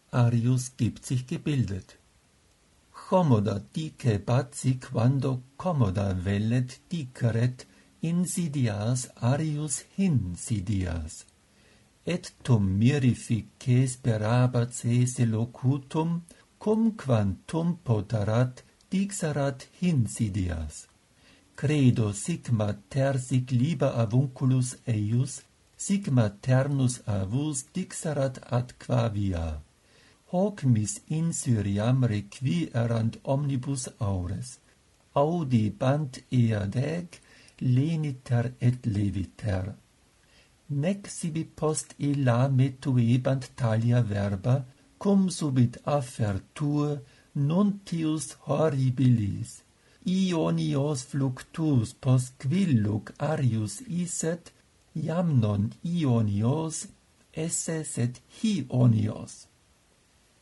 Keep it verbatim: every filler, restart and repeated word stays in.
Arius gibt sich gebildet. Commoda dice baci quando commoda vellet diceret insidias Arius hinsidias. Et tum mirifice sperabat sese locutum, cum quantum poterat dixerat hinsidias. Credo sic mater sic liber avunculus eius, sic maternus avus dixerat atqua via. Hoc mis insuriam requierant omnibus aures. Audibant eadec, leniter et leviter. Nec sibi post illa metuebant talia verba, cum subit affertur nuntius horribilis. Ionios fluctus post quilluc Arius iset, iam non Ionios esse sed Hionios.